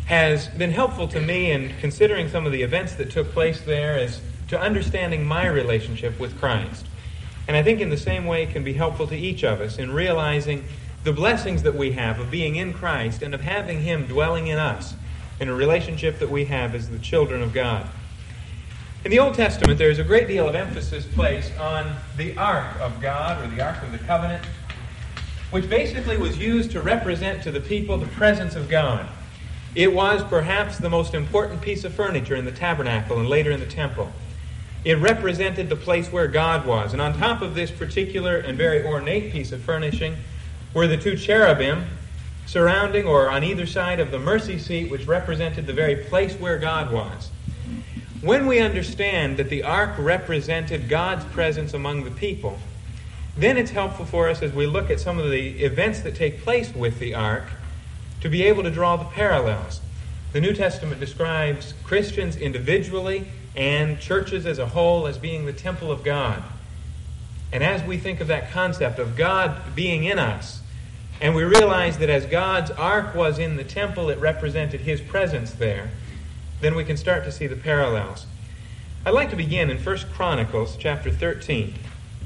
has been helpful to me in considering some of the events that took place there as to understanding my relationship with Christ. And I think in the same way it can be helpful to each of us in realizing the blessings that we have of being in Christ and of having Him dwelling in us in a relationship that we have as the children of God. In the Old Testament, there is a great deal of emphasis placed on the Ark of God, or the Ark of the Covenant, which basically was used to represent to the people the presence of God. It was perhaps the most important piece of furniture in the tabernacle and later in the temple. It represented the place where God was. And on top of this particular and very ornate piece of furnishing were the two cherubim surrounding or on either side of the mercy seat, which represented the very place where God was. When we understand that the ark represented God's presence among the people, then it's helpful for us as we look at some of the events that take place with the ark to be able to draw the parallels. The New Testament describes Christians individually and churches as a whole as being the temple of God. And as we think of that concept of God being in us, and we realize that as God's ark was in the temple, it represented His presence there, then we can start to see the parallels. I'd like to begin in 1 Chronicles chapter 13.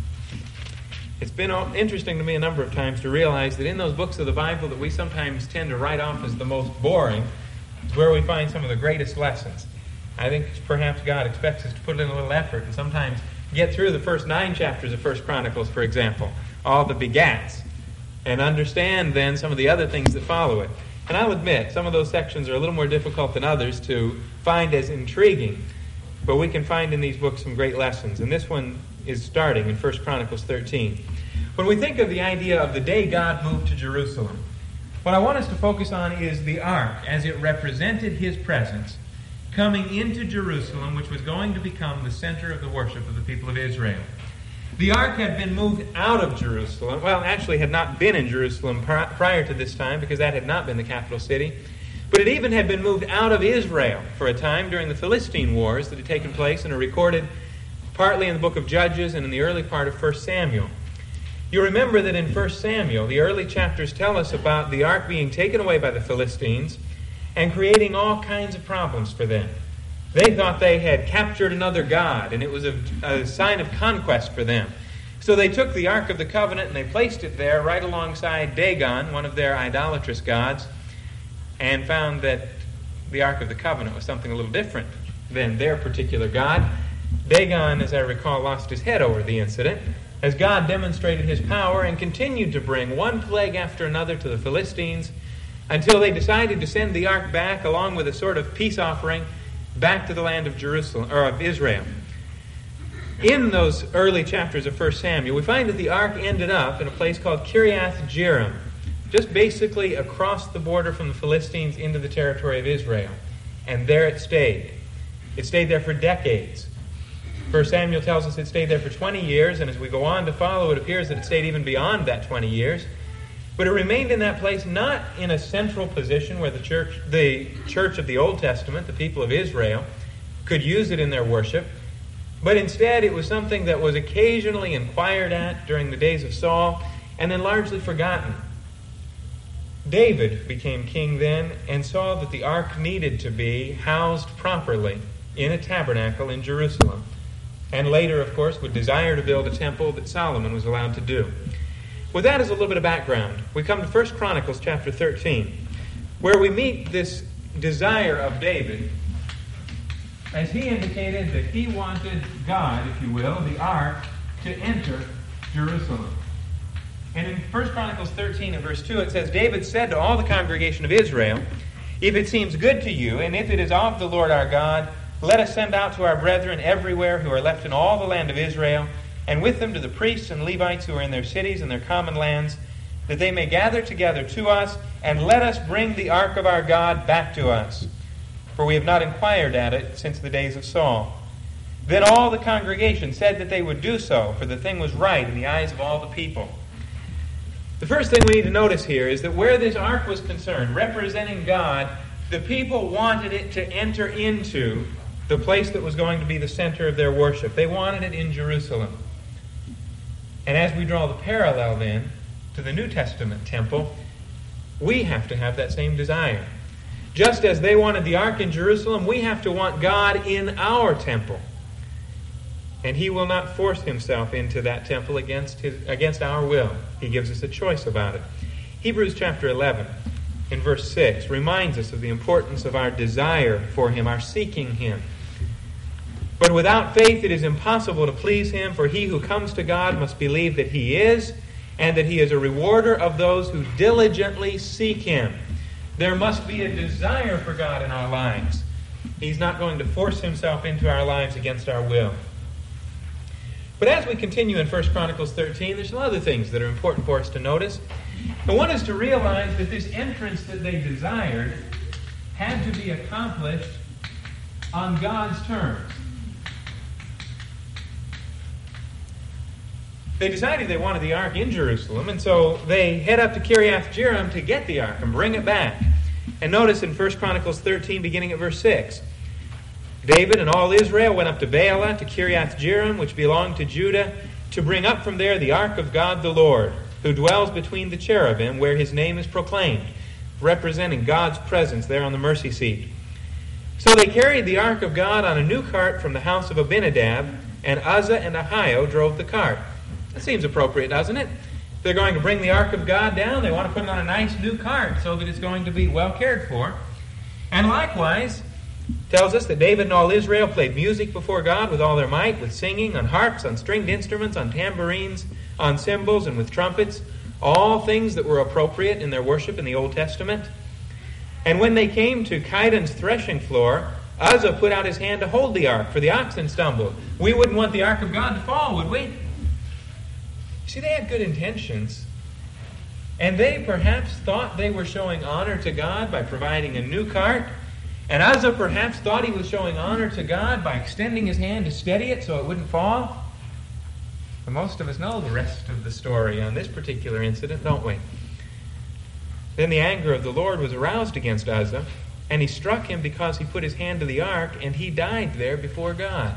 It's been interesting to me a number of times to realize that in those books of the Bible that we sometimes tend to write off as the most boring is where we find some of the greatest lessons. I think perhaps God expects us to put in a little effort and sometimes get through the first 9 chapters of 1 Chronicles, for example, all the begats, and understand then some of the other things that follow it. And I'll admit, some of those sections are a little more difficult than others to find as intriguing, but we can find in these books some great lessons. And this one is starting in 1 Chronicles 13. When we think of the idea of the day God moved to Jerusalem, what I want us to focus on is the ark as it represented His presence coming into Jerusalem, which was going to become the center of the worship of the people of Israel. The ark had been moved out of Jerusalem. Well, actually had not been in Jerusalem prior to this time, because that had not been the capital city. But it even had been moved out of Israel for a time during the Philistine wars that had taken place and are recorded partly in the book of Judges and in the early part of 1 Samuel. You remember that in 1 Samuel, the early chapters tell us about the ark being taken away by the Philistines and creating all kinds of problems for them. They thought they had captured another god, and it was a sign of conquest for them. So they took the Ark of the Covenant and they placed it there right alongside Dagon, one of their idolatrous gods, and found that the Ark of the Covenant was something a little different than their particular god. Dagon, as I recall, lost his head over the incident, as God demonstrated His power and continued to bring one plague after another to the Philistines until they decided to send the ark back along with a sort of peace offering back to the land of Jerusalem, or of Israel. In those early chapters of 1 Samuel, we find that the ark ended up in a place called Kiriath Jearim, just basically across the border from the Philistines into the territory of Israel. And there it stayed. It stayed there for decades. 1 Samuel tells us it stayed there for 20 years, and as we go on to follow, it appears that it stayed even beyond that 20 years. But it remained in that place, not in a central position where the church of the Old Testament, the people of Israel, could use it in their worship, but instead it was something that was occasionally inquired at during the days of Saul, and then largely forgotten. David became king then and saw that the ark needed to be housed properly in a tabernacle in Jerusalem. And later, of course, would desire to build a temple that Solomon was allowed to do. With that as a little bit of background, we come to 1 Chronicles chapter 13, where we meet this desire of David as he indicated that he wanted God, if you will, the ark, to enter Jerusalem. And in 1 Chronicles 13 and verse 2, it says, David said to all the congregation of Israel, "If it seems good to you, and if it is of the Lord our God, let us send out to our brethren everywhere who are left in all the land of Israel, and with them to the priests and Levites who are in their cities and their common lands, that they may gather together to us, and let us bring the ark of our God back to us. For we have not inquired at it since the days of Saul." Then all the congregation said that they would do so, for the thing was right in the eyes of all the people. The first thing we need to notice here is that where this ark was concerned, representing God, the people wanted it to enter into the place that was going to be the center of their worship. They wanted it in Jerusalem. And as we draw the parallel then to the New Testament temple, we have to have that same desire. Just as they wanted the ark in Jerusalem, we have to want God in our temple. And He will not force Himself into that temple against our will. He gives us a choice about it. Hebrews chapter 11, in verse 6, reminds us of the importance of our desire for Him, our seeking Him. But without faith it is impossible to please Him, for he who comes to God must believe that He is, and that He is a rewarder of those who diligently seek Him. There must be a desire for God in our lives. He's not going to force Himself into our lives against our will. But as we continue in 1 Chronicles 13, there's some other things that are important for us to notice. And one is to realize that this entrance that they desired had to be accomplished on God's terms. They decided they wanted the ark in Jerusalem, and so they head up to Kiriath-Jearim to get the ark and bring it back. And notice in 1 Chronicles 13, beginning at verse 6, David and all Israel went up to Baalah, to Kiriath-Jearim, which belonged to Judah, to bring up from there the ark of God the Lord, who dwells between the cherubim, where His name is proclaimed, representing God's presence there on the mercy seat. So they carried the ark of God on a new cart from the house of Abinadab, and Uzzah and Ahio drove the cart. That seems appropriate, doesn't it? If they're going to bring the ark of God down, they want to put it on a nice new cart so that it's going to be well cared for. And likewise, tells us that David and all Israel played music before God with all their might, with singing, on harps, on stringed instruments, on tambourines, on cymbals, and with trumpets, all things that were appropriate in their worship in the Old Testament. And when they came to Chidon's threshing floor, Uzzah put out his hand to hold the ark, for the oxen stumbled. We wouldn't want the ark of God to fall, would we? See, they had good intentions. And they perhaps thought they were showing honor to God by providing a new cart. And Uzzah perhaps thought he was showing honor to God by extending his hand to steady it so it wouldn't fall. But most of us know the rest of the story on this particular incident, don't we? Then the anger of the Lord was aroused against Uzzah, and He struck him because he put his hand to the ark, and he died there before God.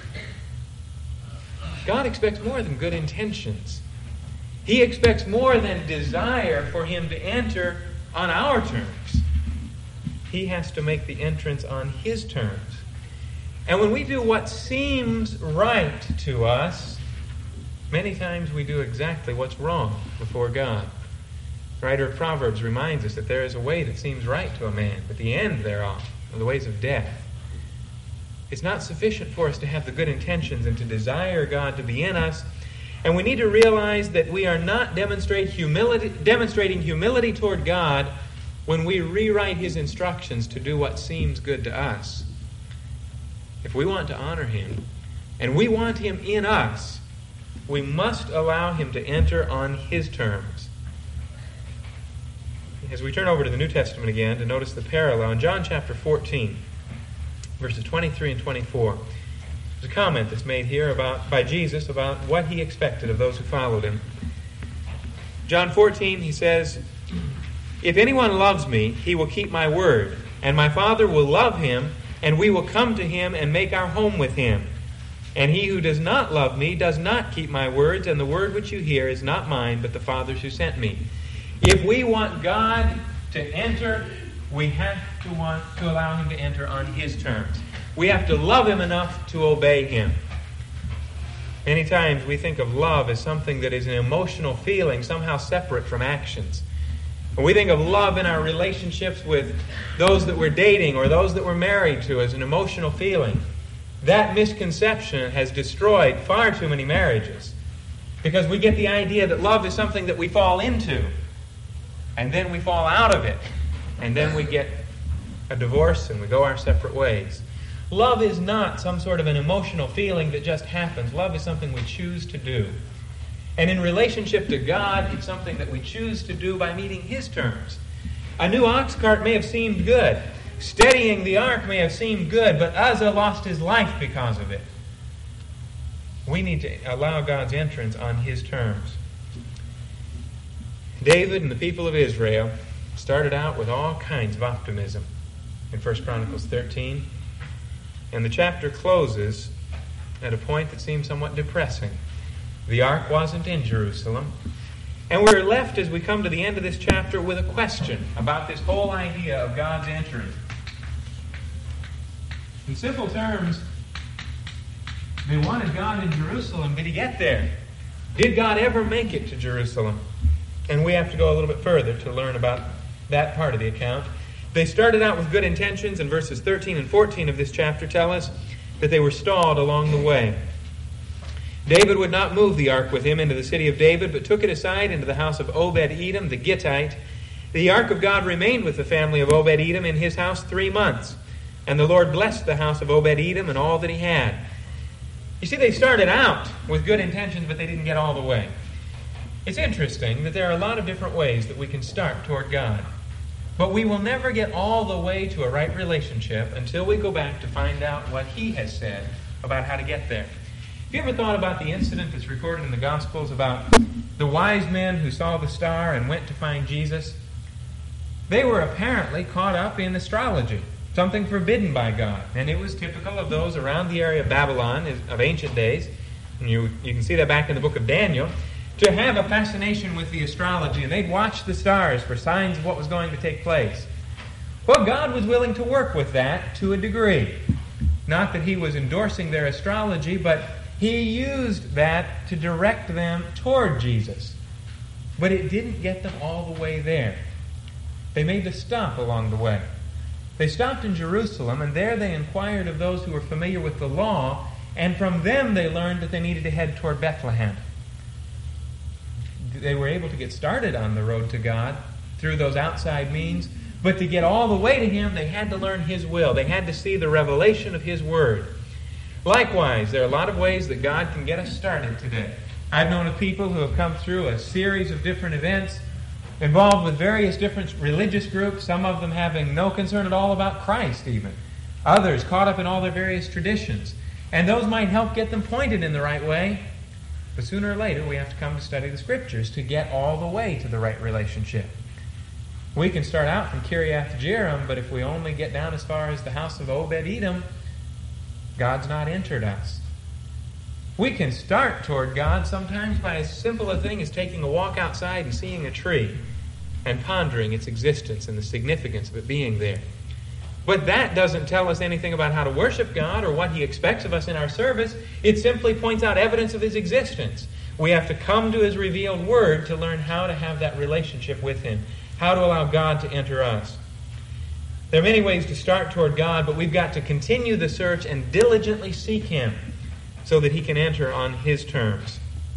God expects more than good intentions. He expects more than desire for Him to enter on our terms. He has to make the entrance on His terms. And when we do what seems right to us, many times we do exactly what's wrong before God. The writer of Proverbs reminds us that there is a way that seems right to a man, but the end thereof are the ways of death. It's not sufficient for us to have the good intentions and to desire God to be in us. And we need to realize that we are not demonstrating humility toward God when we rewrite His instructions to do what seems good to us. If we want to honor Him, and we want Him in us, we must allow Him to enter on His terms. As we turn over to the New Testament again to notice the parallel, in John chapter 14, verses 23 and 24, there's a comment that's made here by Jesus about what He expected of those who followed Him. John 14, He says, "If anyone loves me, he will keep my word, and my Father will love him, and we will come to him and make our home with him. And he who does not love me does not keep my words, and the word which you hear is not mine, but the Father's who sent me." If we want God to enter, we have to want to allow Him to enter on His terms. We have to love Him enough to obey Him. Many times we think of love as something that is an emotional feeling, somehow separate from actions. When we think of love in our relationships with those that we're dating or those that we're married to as an emotional feeling, that misconception has destroyed far too many marriages. Because we get the idea that love is something that we fall into, and then we fall out of it, and then we get a divorce and we go our separate ways. Love is not some sort of an emotional feeling that just happens. Love is something we choose to do. And in relationship to God, it's something that we choose to do by meeting His terms. A new ox cart may have seemed good. Steadying the ark may have seemed good, but Uzzah lost his life because of it. We need to allow God's entrance on His terms. David and the people of Israel started out with all kinds of optimism in 1 Chronicles 13. And the chapter closes at a point that seems somewhat depressing. The ark wasn't in Jerusalem. And we're left, as we come to the end of this chapter, with a question about this whole idea of God's entering. In simple terms, they wanted God in Jerusalem. Did he get there? Did God ever make it to Jerusalem? And we have to go a little bit further to learn about that part of the account. They started out with good intentions, and verses 13 and 14 of this chapter tell us that they were stalled along the way. David would not move the ark with him into the city of David, but took it aside into the house of Obed-Edom, the Gittite. The ark of God remained with the family of Obed-Edom in his house 3 months. And the Lord blessed the house of Obed-Edom and all that he had. You see, they started out with good intentions, but they didn't get all the way. It's interesting that there are a lot of different ways that we can start toward God. But we will never get all the way to a right relationship until we go back to find out what he has said about how to get there. Have you ever thought about the incident that's recorded in the Gospels about the wise men who saw the star and went to find Jesus? They were apparently caught up in astrology, something forbidden by God. And it was typical of those around the area of Babylon of ancient days. And you can see that back in the book of Daniel, to have a fascination with the astrology. And they'd watch the stars for signs of what was going to take place. Well, God was willing to work with that to a degree. Not that he was endorsing their astrology, but he used that to direct them toward Jesus. But it didn't get them all the way there. They made a stop along the way. They stopped in Jerusalem, and there they inquired of those who were familiar with the law, and from them they learned that they needed to head toward Bethlehem. They were able to get started on the road to God through those outside means, but to get all the way to him, they had to learn his will. They had to see the revelation of his word. Likewise, there are a lot of ways that God can get us started today. I've known of people who have come through a series of different events involved with various different religious groups, some of them having no concern at all about Christ even. Others caught up in all their various traditions. And those might help get them pointed in the right way. But sooner or later, we have to come to study the Scriptures to get all the way to the right relationship. We can start out from Kiriath Jearim, but if we only get down as far as the house of Obed-Edom, God's not entered us. We can start toward God sometimes by as simple a thing as taking a walk outside and seeing a tree and pondering its existence and the significance of it being there. But that doesn't tell us anything about how to worship God or what he expects of us in our service. It simply points out evidence of his existence. We have to come to his revealed word to learn how to have that relationship with him, how to allow God to enter us. There are many ways to start toward God, but we've got to continue the search and diligently seek him so that he can enter on his terms.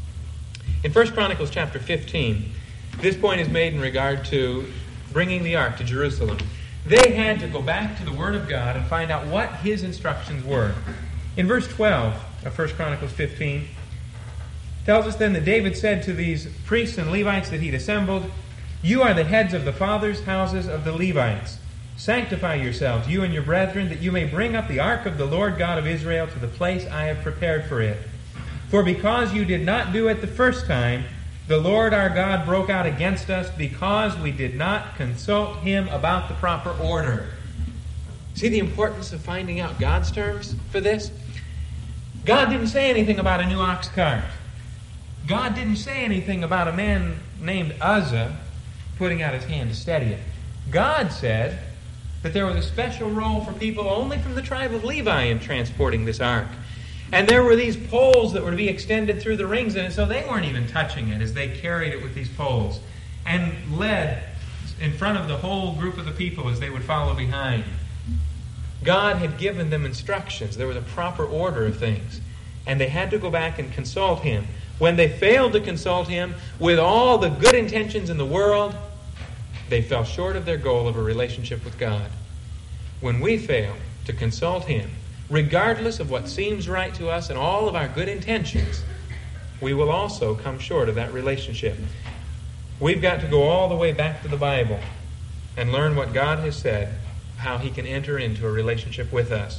In 1 Chronicles chapter 15, this point is made in regard to bringing the ark to Jerusalem. They had to go back to the Word of God and find out what his instructions were. In verse 12 of 1 Chronicles 15, it tells us then that David said to these priests and Levites that he'd assembled, "You are the heads of the fathers' houses of the Levites. Sanctify yourselves, you and your brethren, that you may bring up the ark of the Lord God of Israel to the place I have prepared for it. For because you did not do it the first time, the Lord our God broke out against us because we did not consult him about the proper order." See the importance of finding out God's terms for this? God didn't say anything about a new ox cart. God didn't say anything about a man named Uzzah putting out his hand to steady it. God said that there was a special role for people only from the tribe of Levi in transporting this ark. And there were these poles that were to be extended through the rings, and so they weren't even touching it as they carried it with these poles and led in front of the whole group of the people as they would follow behind. God had given them instructions. There was a proper order of things. And they had to go back and consult him. When they failed to consult him with all the good intentions in the world, they fell short of their goal of a relationship with God. When we fail to consult him, regardless of what seems right to us and all of our good intentions, we will also come short of that relationship. We've got to go all the way back to the Bible and learn what God has said, how he can enter into a relationship with us.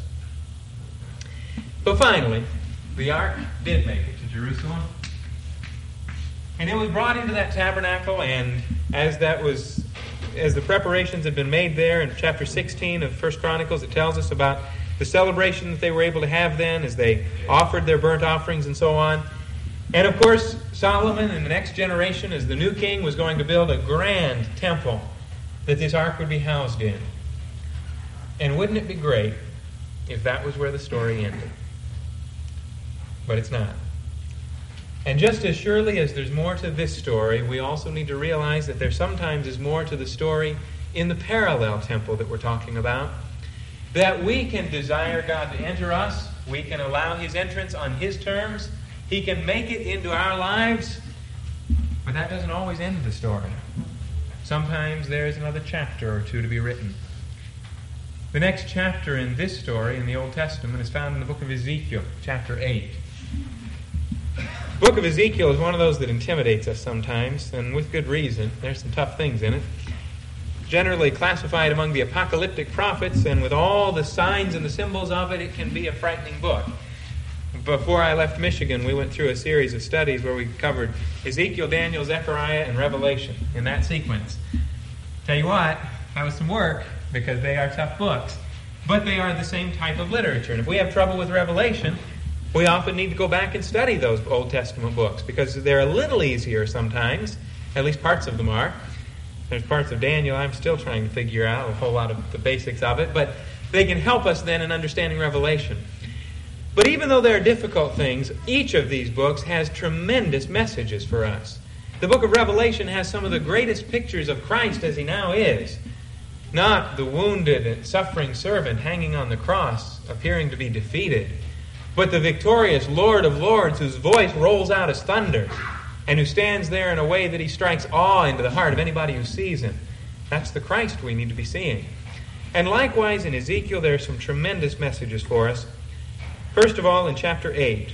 But finally, the ark did make it to Jerusalem. And it was brought into that tabernacle, and as the preparations had been made there in chapter 16 of 1 Chronicles, it tells us about the celebration that they were able to have then as they offered their burnt offerings and so on. And of course, Solomon in the next generation, as the new king, was going to build a grand temple that this ark would be housed in. And wouldn't it be great if that was where the story ended? But it's not. And just as surely as there's more to this story, we also need to realize that there sometimes is more to the story in the parallel temple that we're talking about. That we can desire God to enter us. We can allow His entrance on His terms. He can make it into our lives. But that doesn't always end the story. Sometimes there's another chapter or two to be written. The next chapter in this story in the Old Testament is found in the book of Ezekiel, chapter 8. The book of Ezekiel is one of those that intimidates us sometimes, and with good reason. There's some tough things in it. Generally classified among the apocalyptic prophets, and with all the signs and the symbols of it, it can be a frightening book. Before I left Michigan, we went through a series of studies where we covered Ezekiel, Daniel, Zechariah, and Revelation in that sequence. Tell you what, that was some work, because they are tough books. But they are the same type of literature. And if we have trouble with Revelation, we often need to go back and study those Old Testament books, because they're a little easier sometimes. At least parts of them are. There's parts of Daniel I'm still trying to figure out a whole lot of the basics of it, but they can help us then in understanding Revelation. But even though there are difficult things, each of these books has tremendous messages for us. The book of Revelation has some of the greatest pictures of Christ as He now is. Not the wounded and suffering servant hanging on the cross, appearing to be defeated, but the victorious Lord of Lords whose voice rolls out as thunder, and who stands there in a way that He strikes awe into the heart of anybody who sees Him. That's the Christ we need to be seeing. And likewise in Ezekiel there are some tremendous messages for us. First of all, in chapter 8,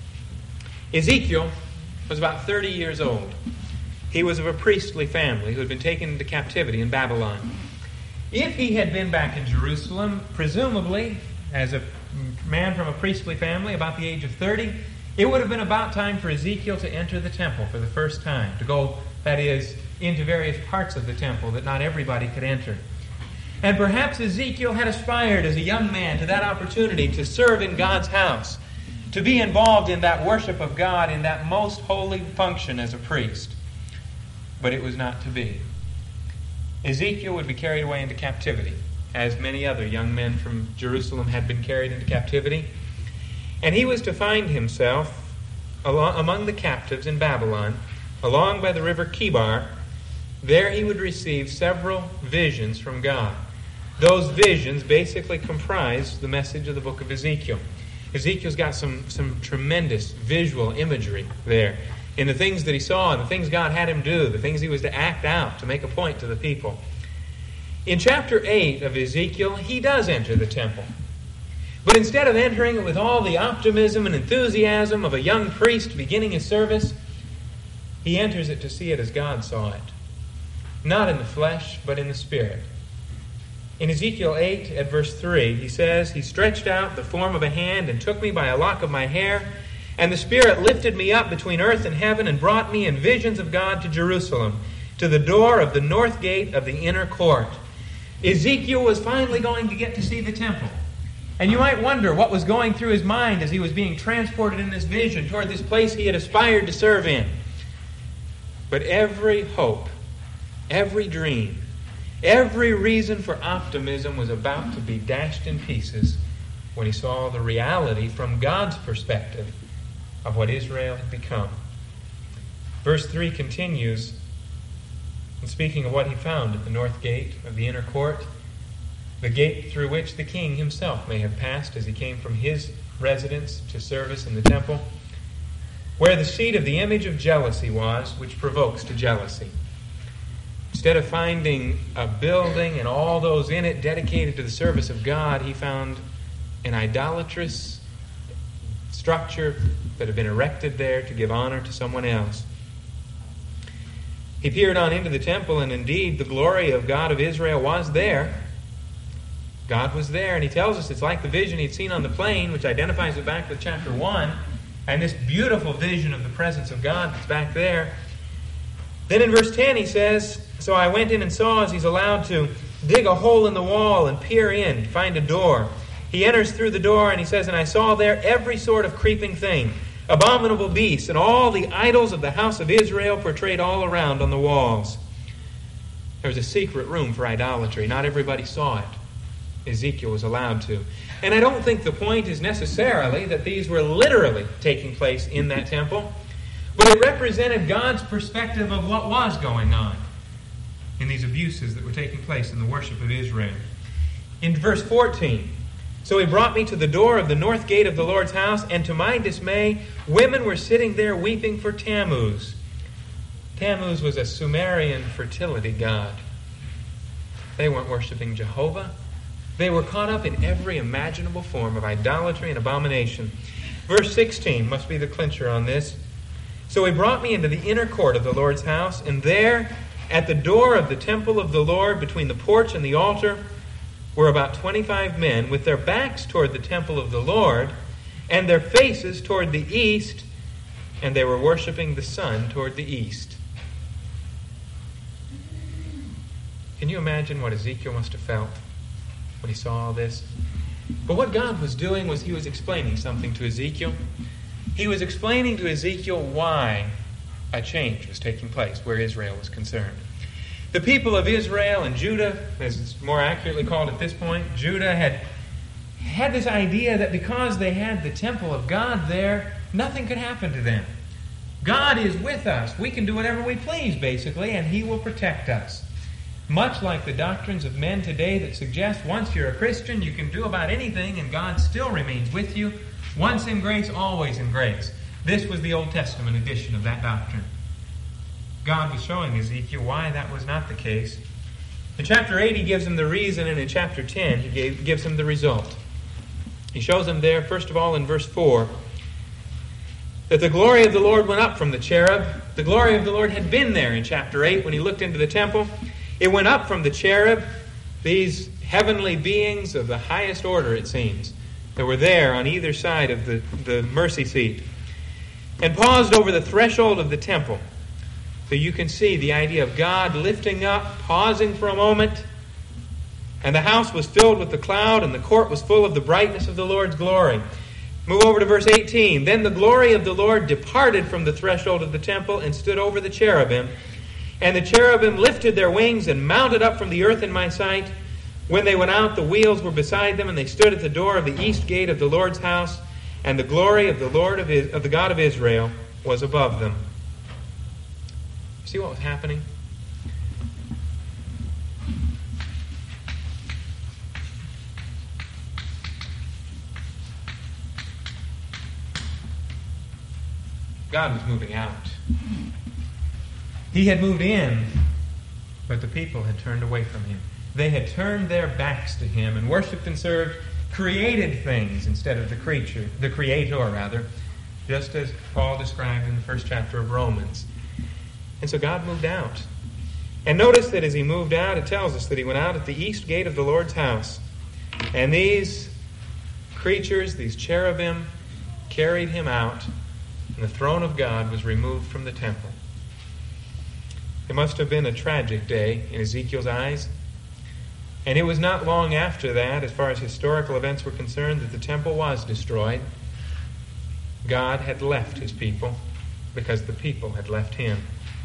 Ezekiel was about 30 years old. He was of a priestly family who had been taken into captivity in Babylon. If he had been back in Jerusalem, presumably, as a man from a priestly family, about the age of 30, it would have been about time for Ezekiel to enter the temple for the first time, to go, that is, into various parts of the temple that not everybody could enter. And perhaps Ezekiel had aspired as a young man to that opportunity to serve in God's house, to be involved in that worship of God in that most holy function as a priest. But it was not to be. Ezekiel would be carried away into captivity, as many other young men from Jerusalem had been carried into captivity. And he was to find himself among the captives in Babylon, along by the river Chebar. There he would receive several visions from God. Those visions basically comprise the message of the book of Ezekiel. Ezekiel's got some tremendous visual imagery there in the things that he saw and the things God had him do, the things he was to act out to make a point to the people. In chapter 8 of Ezekiel, he does enter the temple. But instead of entering it with all the optimism and enthusiasm of a young priest beginning his service, he enters it to see it as God saw it. Not in the flesh, but in the Spirit. In Ezekiel 8, at verse 3, he says, "He stretched out the form of a hand and took me by a lock of my hair, and the Spirit lifted me up between earth and heaven and brought me in visions of God to Jerusalem, to the door of the north gate of the inner court." Ezekiel was finally going to get to see the temple. And you might wonder what was going through his mind as he was being transported in this vision toward this place he had aspired to serve in. But every hope, every dream, every reason for optimism was about to be dashed in pieces when he saw the reality from God's perspective of what Israel had become. Verse 3 continues, in speaking of what he found at the north gate of the inner court, the gate through which the king himself may have passed as he came from his residence to service in the temple, where the seat of the image of jealousy was, which provokes to jealousy. Instead of finding a building and all those in it dedicated to the service of God, he found an idolatrous structure that had been erected there to give honor to someone else. He peered on into the temple, and indeed the glory of God of Israel was there. God was there, and he tells us it's like the vision he'd seen on the plain, which identifies it back with chapter 1, and this beautiful vision of the presence of God that's back there. Then in verse 10 he says, "So I went in and saw," as he's allowed to dig a hole in the wall and peer in to find a door. He enters through the door and he says, "And I saw there every sort of creeping thing, abominable beasts, and all the idols of the house of Israel portrayed all around on the walls. There was a secret room for idolatry. Not everybody saw it. Ezekiel was allowed to. And I don't think the point is necessarily that these were literally taking place in that temple, but it represented God's perspective of what was going on in these abuses that were taking place in the worship of Israel. In verse 14, so he brought me to the door of the north gate of the Lord's house, and to my dismay, women were sitting there weeping for Tammuz. Tammuz was a Sumerian fertility god. They weren't worshiping Jehovah. They were caught up in every imaginable form of idolatry and abomination. Verse 16 must be the clincher on this. So he brought me into the inner court of the Lord's house, and there, at the door of the temple of the Lord, between the porch and the altar, were about 25 men with their backs toward the temple of the Lord and their faces toward the east, and they were worshiping the sun toward the east. Can you imagine what Ezekiel must have felt when he saw all this? But what God was doing was he was explaining something to Ezekiel. He was explaining to Ezekiel why a change was taking place where Israel was concerned. The people of Israel and Judah, as it's more accurately called at this point, Judah had this idea that because they had the temple of God there, nothing could happen to them. God is with us. We can do whatever we please, basically, and He will protect us. Much like the doctrines of men today that suggest once you're a Christian, you can do about anything and God still remains with you. Once in grace, always in grace. This was the Old Testament edition of that doctrine. God was showing Ezekiel why that was not the case. In chapter 8, he gives him the reason, and in chapter 10, he gives him the result. He shows him there, first of all, in verse 4, that the glory of the Lord went up from the cherub. The glory of the Lord had been there in chapter 8 when he looked into the temple. It went up from the cherub, these heavenly beings of the highest order, it seems, that were there on either side of the mercy seat, and paused over the threshold of the temple. So you can see the idea of God lifting up, pausing for a moment, and the house was filled with the cloud, and the court was full of the brightness of the Lord's glory. Move over to verse 18. Then the glory of the Lord departed from the threshold of the temple and stood over the cherubim. And the cherubim lifted their wings and mounted up from the earth in my sight. When they went out, the wheels were beside them, and they stood at the door of the east gate of the Lord's house, and the glory of the Lord of the God of Israel was above them. See what was happening? God was moving out. He had moved in, but the people had turned away from Him. They had turned their backs to Him and worshipped and served created things instead of the Creator, just as Paul described in the first chapter of Romans. And so God moved out. And notice that as He moved out, it tells us that He went out at the east gate of the Lord's house. And these creatures, these cherubim, carried Him out, and the throne of God was removed from the temple. It must have been a tragic day in Ezekiel's eyes. And it was not long after that, as far as historical events were concerned, that the temple was destroyed. God had left His people because the people had left Him.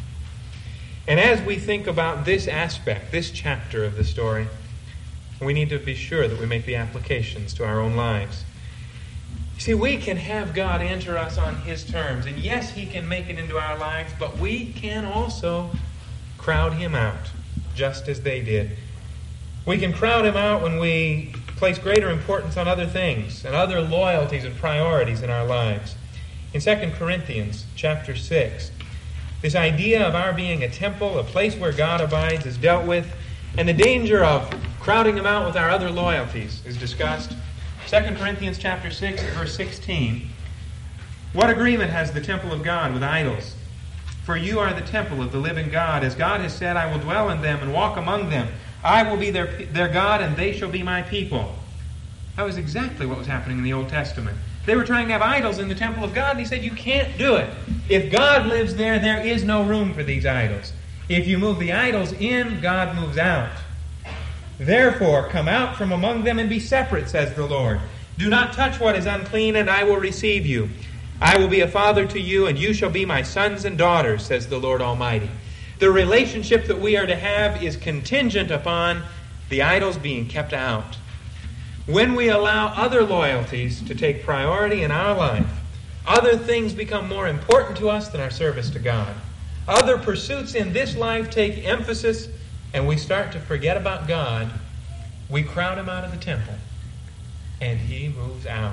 And as we think about this aspect, this chapter of the story, we need to be sure that we make the applications to our own lives. You see, we can have God enter us on His terms, and yes, He can make it into our lives, but we can also crowd Him out, just as they did. We can crowd Him out when we place greater importance on other things and other loyalties and priorities in our lives. In 2 Corinthians chapter 6, this idea of our being a temple, a place where God abides, is dealt with, and the danger of crowding Him out with our other loyalties is discussed. 2 Corinthians chapter 6, verse 16. What agreement has the temple of God with idols? For you are the temple of the living God. As God has said, I will dwell in them and walk among them. I will be their God, and they shall be my people. That was exactly what was happening in the Old Testament. They were trying to have idols in the temple of God, and He said, you can't do it. If God lives there, there is no room for these idols. If you move the idols in, God moves out. Therefore, come out from among them and be separate, says the Lord. Do not touch what is unclean, and I will receive you. I will be a father to you, and you shall be my sons and daughters, says the Lord Almighty. The relationship that we are to have is contingent upon the idols being kept out. When we allow other loyalties to take priority in our life, other things become more important to us than our service to God. Other pursuits in this life take emphasis, and we start to forget about God. We crowd him out of the temple, and he moves out.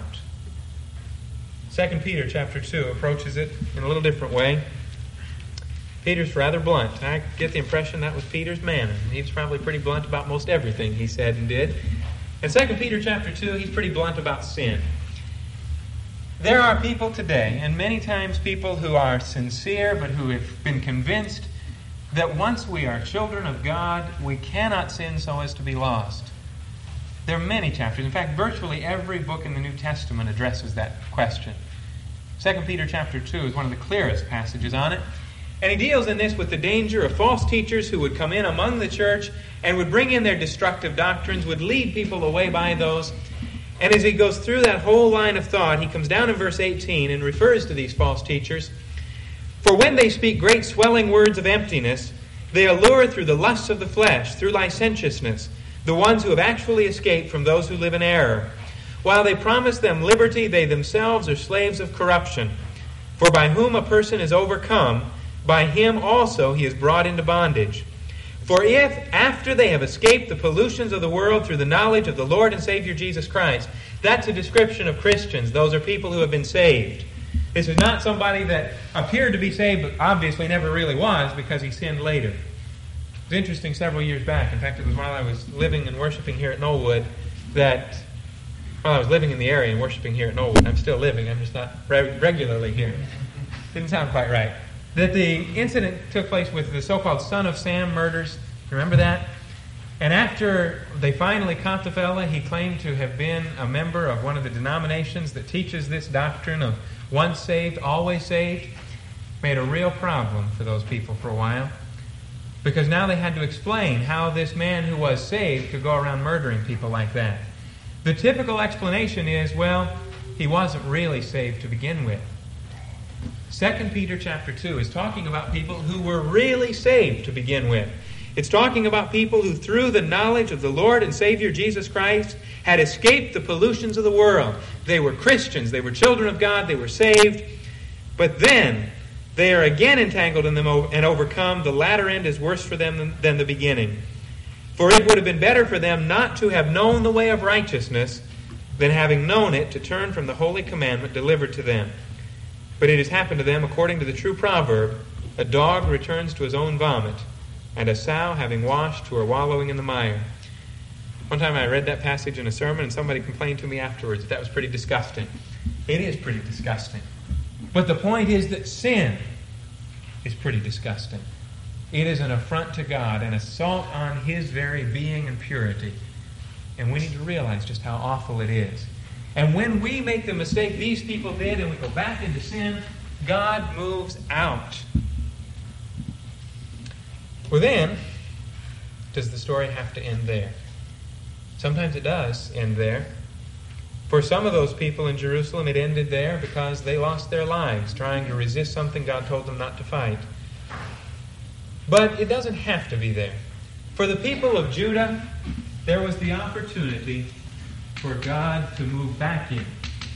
2 Peter chapter 2 approaches it in a little different way. Peter's rather blunt. I get the impression that was Peter's manner. He was probably pretty blunt about most everything he said and did. In 2 Peter chapter 2, he's pretty blunt about sin. There are people today, and many times people who are sincere but who have been convinced that once we are children of God, we cannot sin so as to be lost. There are many chapters. In fact, virtually every book in the New Testament addresses that question. 2 Peter chapter 2 is one of the clearest passages on it. And he deals in this with the danger of false teachers who would come in among the church and would bring in their destructive doctrines, would lead people away by those. And as he goes through that whole line of thought, he comes down in verse 18 and refers to these false teachers. For when they speak great swelling words of emptiness, they allure through the lusts of the flesh, through licentiousness, the ones who have actually escaped from those who live in error. While they promise them liberty, they themselves are slaves of corruption. For by whom a person is overcome, by him also he is brought into bondage. For if, after they have escaped the pollutions of the world through the knowledge of the Lord and Savior Jesus Christ, that's a description of Christians. Those are people who have been saved. This is not somebody that appeared to be saved, but obviously never really was because he sinned later. It was interesting several years back. In fact, it was while I was living and worshiping here at Knollwood that, while I was living in the area and worshiping here at Knollwood, I'm still living, I'm just not regularly here. Didn't sound quite right. That the incident took place with the so-called Son of Sam murders. Remember that? And after they finally caught the fella, he claimed to have been a member of one of the denominations that teaches this doctrine of once saved, always saved. Made a real problem for those people for a while. Because now they had to explain how this man who was saved could go around murdering people like that. The typical explanation is, well, he wasn't really saved to begin with. 2 Peter chapter 2 is talking about people who were really saved to begin with. It's talking about people who, through the knowledge of the Lord and Savior Jesus Christ, had escaped the pollutions of the world. They were Christians. They were children of God. They were saved. But then they are again entangled in them and overcome. The latter end is worse for them than the beginning. For it would have been better for them not to have known the way of righteousness than having known it to turn from the holy commandment delivered to them. But it has happened to them according to the true proverb, a dog returns to his own vomit, and a sow having washed to her wallowing in the mire. One time I read that passage in a sermon and somebody complained to me afterwards that was pretty disgusting. It is pretty disgusting. But the point is that sin is pretty disgusting. It is an affront to God, an assault on His very being and purity. And we need to realize just how awful it is. And when we make the mistake these people did and we go back into sin, God moves out. Well then, does the story have to end there? Sometimes it does end there. For some of those people in Jerusalem, it ended there because they lost their lives trying to resist something God told them not to fight. But it doesn't have to be there. For the people of Judah, there was the opportunity for God to move back in.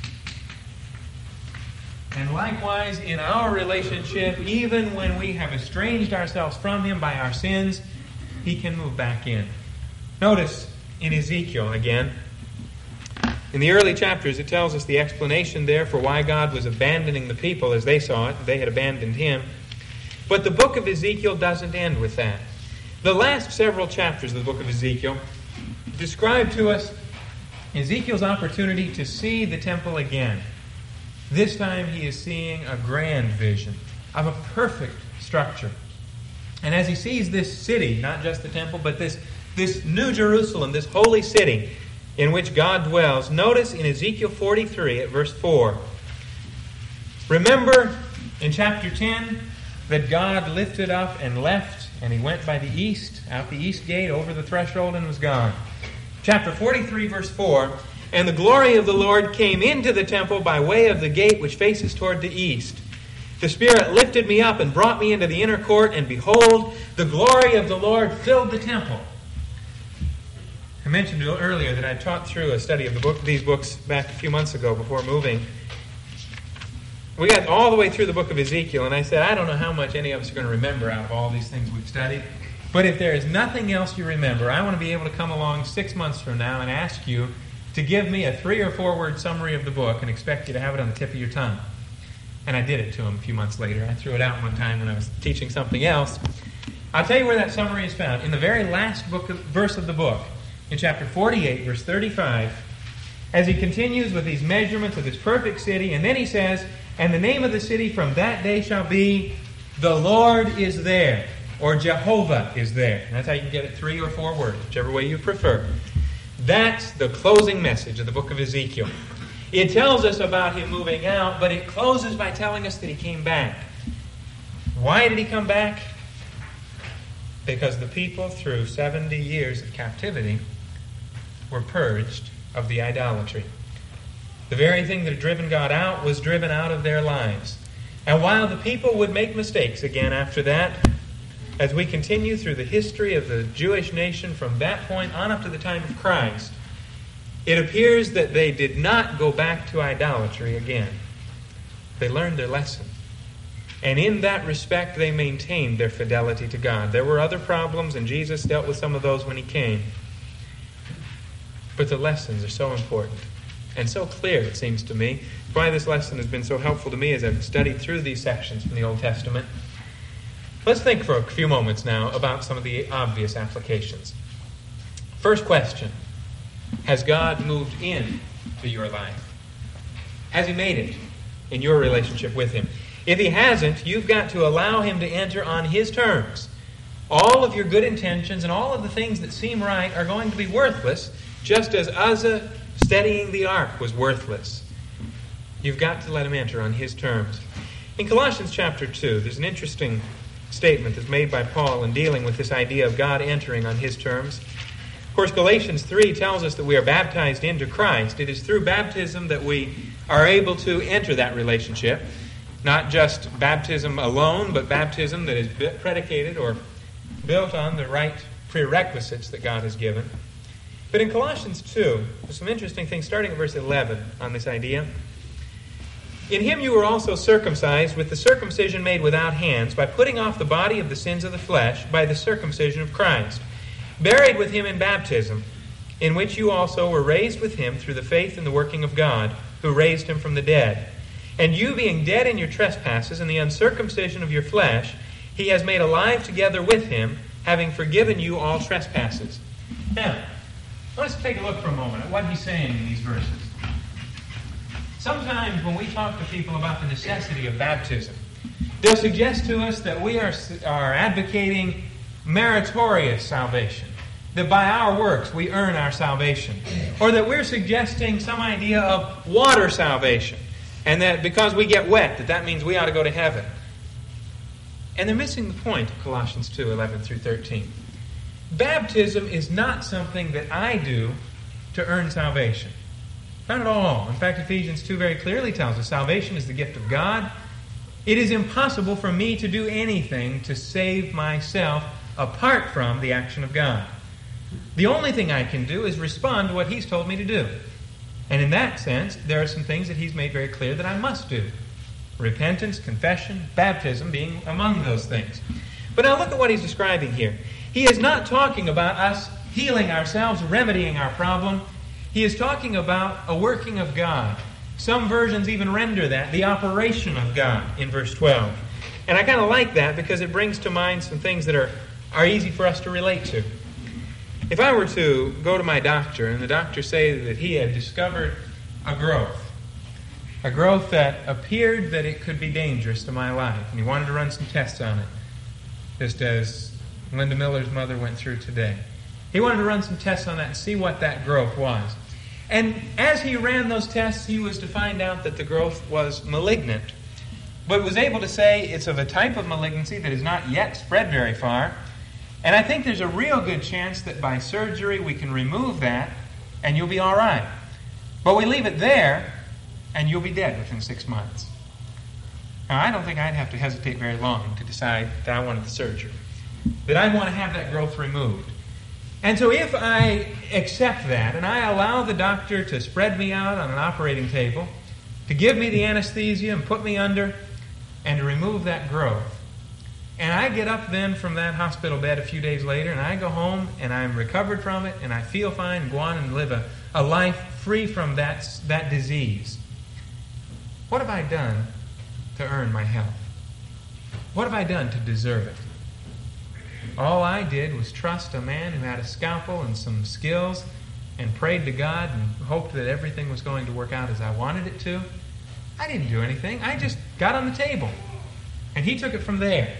And likewise, in our relationship, even when we have estranged ourselves from Him by our sins, He can move back in. Notice in Ezekiel again, in the early chapters, it tells us the explanation there for why God was abandoning the people as they saw it. They had abandoned Him. But the book of Ezekiel doesn't end with that. The last several chapters of the book of Ezekiel describe to us Ezekiel's opportunity to see the temple again. This time he is seeing a grand vision of a perfect structure. And as he sees this city, not just the temple, but this new Jerusalem, this holy city in which God dwells, notice in Ezekiel 43 at verse 4. Remember in chapter 10 that God lifted up and left, and He went by the east, out the east gate, over the threshold, and was gone. Chapter 43, verse 4, And the glory of the Lord came into the temple by way of the gate which faces toward the east. The Spirit lifted me up and brought me into the inner court, and behold, the glory of the Lord filled the temple. I mentioned earlier that I taught through a study of these books back a few months ago before moving. We got all the way through the book of Ezekiel, and I said, I don't know how much any of us are going to remember out of all these things we've studied. But if there is nothing else you remember, I want to be able to come along 6 months from now and ask you to give me a 3 or 4 word summary of the book and expect you to have it on the tip of your tongue. And I did it to him a few months later. I threw it out one time when I was teaching something else. I'll tell you where that summary is found. In the very last verse of the book, in chapter 48, verse 35, as he continues with these measurements of this perfect city, and then he says, and the name of the city from that day shall be, the Lord is there, or Jehovah is there. And that's how you can get it 3 or 4 words, whichever way you prefer. That's the closing message of the book of Ezekiel. It tells us about him moving out, but it closes by telling us that he came back. Why did he come back? Because the people, through 70 years of captivity, were purged of the idolatry. The very thing that had driven God out was driven out of their lives. And while the people would make mistakes again after that, as we continue through the history of the Jewish nation from that point on up to the time of Christ, it appears that they did not go back to idolatry again. They learned their lesson. And in that respect, they maintained their fidelity to God. There were other problems, and Jesus dealt with some of those when he came. But the lessons are so important and so clear, it seems to me. That's why this lesson has been so helpful to me as I've studied through these sections from the Old Testament. Let's think for a few moments now about some of the obvious applications. First question. Has God moved in to your life? Has he made it in your relationship with him? If he hasn't, you've got to allow him to enter on his terms. All of your good intentions and all of the things that seem right are going to be worthless, just as Uzzah steadying the ark was worthless. You've got to let him enter on his terms. In Colossians chapter 2, there's an interesting statement that's made by Paul in dealing with this idea of God entering on his terms. Of course, Galatians 3 tells us that we are baptized into Christ. It is through baptism that we are able to enter that relationship. Not just baptism alone, but baptism that is predicated or built on the right prerequisites that God has given. But in Colossians 2, there's some interesting things starting at verse 11 on this idea. In him you were also circumcised with the circumcision made without hands, by putting off the body of the sins of the flesh by the circumcision of Christ, buried with him in baptism, in which you also were raised with him through the faith in the working of God, who raised him from the dead. And you, being dead in your trespasses and the uncircumcision of your flesh, he has made alive together with him, having forgiven you all trespasses. Now, let's take a look for a moment at what he's saying in these verses. Sometimes when we talk to people about the necessity of baptism, they'll suggest to us that we are advocating meritorious salvation, that by our works we earn our salvation, or that we're suggesting some idea of water salvation, and that because we get wet, that means we ought to go to heaven. And they're missing the point of Colossians 2, 11 through 13. Baptism is not something that I do to earn salvation. Not at all. In fact, Ephesians 2 very clearly tells us salvation is the gift of God. It is impossible for me to do anything to save myself apart from the action of God. The only thing I can do is respond to what he's told me to do. And in that sense, there are some things that he's made very clear that I must do. Repentance, confession, baptism being among those things. But now look at what he's describing here. He is not talking about us healing ourselves, remedying our problem. He is talking about a working of God. Some versions even render that the operation of God in verse 12. And I kind of like that because it brings to mind some things that are easy for us to relate to. If I were to go to my doctor and the doctor say that he had discovered a growth that appeared that it could be dangerous to my life, and he wanted to run some tests on it, just as Linda Miller's mother went through today. He wanted to run some tests on that and see what that growth was. And as he ran those tests, he was to find out that the growth was malignant, but was able to say it's of a type of malignancy that has not yet spread very far. And I think there's a real good chance that by surgery we can remove that and you'll be all right. But we leave it there, and you'll be dead within 6 months. Now, I don't think I'd have to hesitate very long to decide that I wanted the surgery, that I want to have that growth removed. And so if I accept that, and I allow the doctor to spread me out on an operating table, to give me the anesthesia and put me under, and to remove that growth, and I get up then from that hospital bed a few days later, and I go home, and I'm recovered from it, and I feel fine, and go on and live a life free from that disease. What have I done to earn my health? What have I done to deserve it? All I did was trust a man who had a scalpel and some skills and prayed to God and hoped that everything was going to work out as I wanted it to. I didn't do anything. I just got on the table, and he took it from there.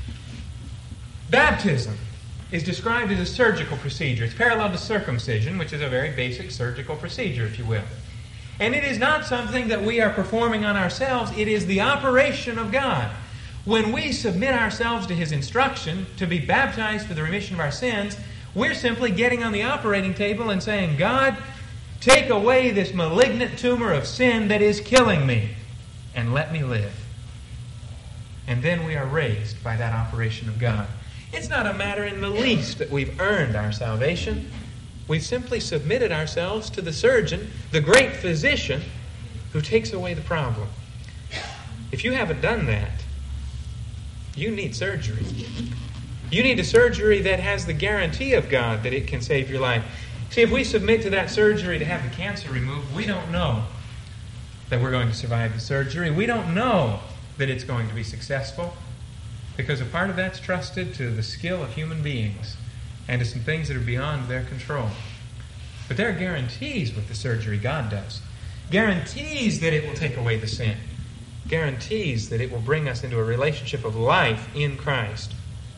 Baptism is described as a surgical procedure. It's parallel to circumcision, which is a very basic surgical procedure, if you will. And it is not something that we are performing on ourselves. It is the operation of God. When we submit ourselves to His instruction to be baptized for the remission of our sins, we're simply getting on the operating table and saying, God, take away this malignant tumor of sin that is killing me, and let me live. And then we are raised by that operation of God. It's not a matter in the least that we've earned our salvation. We've simply submitted ourselves to the surgeon, the great physician, who takes away the problem. If you haven't done that, you need surgery. You need a surgery that has the guarantee of God that it can save your life. See, if we submit to that surgery to have the cancer removed, we don't know that we're going to survive the surgery. We don't know that it's going to be successful, because a part of that's trusted to the skill of human beings and to some things that are beyond their control. But there are guarantees with the surgery God does. Guarantees that it will take away the sin. Guarantees that it will bring us into a relationship of life in Christ.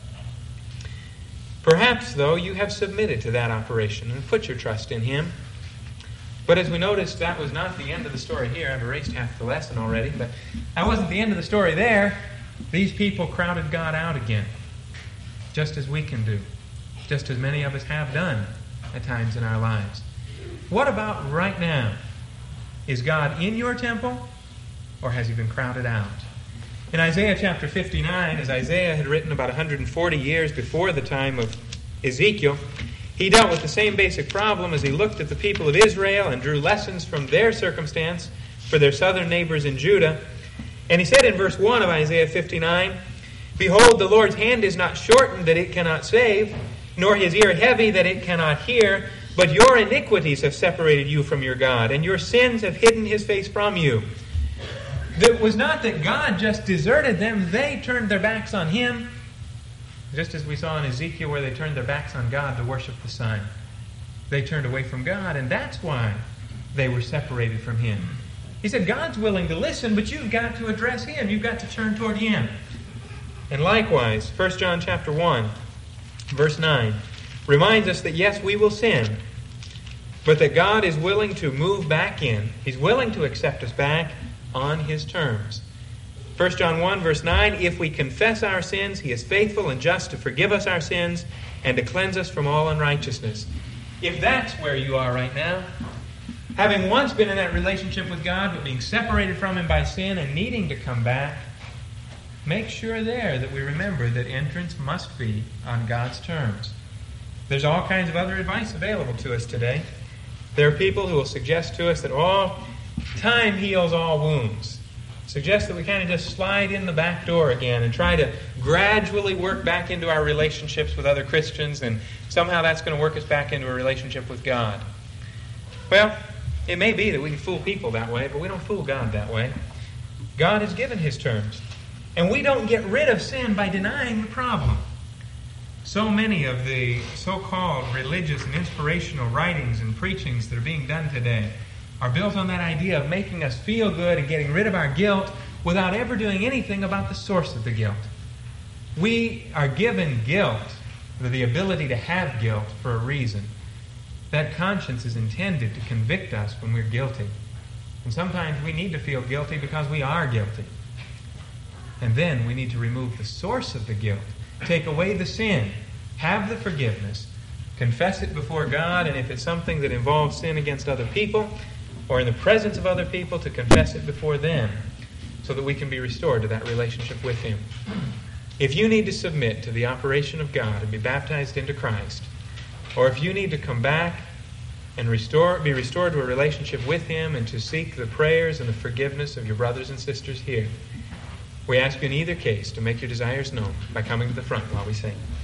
Perhaps, though, you have submitted to that operation and put your trust in Him. But as we noticed, that was not the end of the story here. I've erased half the lesson already, but that wasn't the end of the story there. These people crowded God out again, just as we can do, just as many of us have done at times in our lives. What about right now? Is God in your temple, or has He been crowded out? In Isaiah chapter 59, as Isaiah had written about 140 years before the time of Ezekiel, he dealt with the same basic problem as he looked at the people of Israel and drew lessons from their circumstance for their southern neighbors in Judah. And he said in verse 1 of Isaiah 59, Behold, the Lord's hand is not shortened that it cannot save, nor His ear heavy that it cannot hear, but your iniquities have separated you from your God, and your sins have hidden His face from you. It was not that God just deserted them. They turned their backs on Him, just as we saw in Ezekiel where they turned their backs on God to worship the sun. They turned away from God, and that's why they were separated from Him. He said, God's willing to listen, but you've got to address Him. You've got to turn toward Him. And likewise, 1 John chapter 1, verse 9, reminds us that yes, we will sin, but that God is willing to move back in. He's willing to accept us back on His terms. 1 John 1, verse 9, If we confess our sins, He is faithful and just to forgive us our sins and to cleanse us from all unrighteousness. If that's where you are right now, having once been in that relationship with God, but being separated from Him by sin and needing to come back, make sure there that we remember that entrance must be on God's terms. There's all kinds of other advice available to us today. There are people who will suggest to us that time heals all wounds. Suggest that we kind of just slide in the back door again and try to gradually work back into our relationships with other Christians, and somehow that's going to work us back into a relationship with God. Well, it may be that we can fool people that way, but we don't fool God that way. God has given His terms. And we don't get rid of sin by denying the problem. So many of the so-called religious and inspirational writings and preachings that are being done today are built on that idea of making us feel good and getting rid of our guilt without ever doing anything about the source of the guilt. We are given guilt, the ability to have guilt, for a reason. That conscience is intended to convict us when we're guilty. And sometimes we need to feel guilty because we are guilty. And then we need to remove the source of the guilt, take away the sin, have the forgiveness, confess it before God, and if it's something that involves sin against other people, or in the presence of other people to confess it before them, so that we can be restored to that relationship with Him. If you need to submit to the operation of God and be baptized into Christ, or if you need to come back and be restored to a relationship with Him and to seek the prayers and the forgiveness of your brothers and sisters here, we ask you in either case to make your desires known by coming to the front while we sing.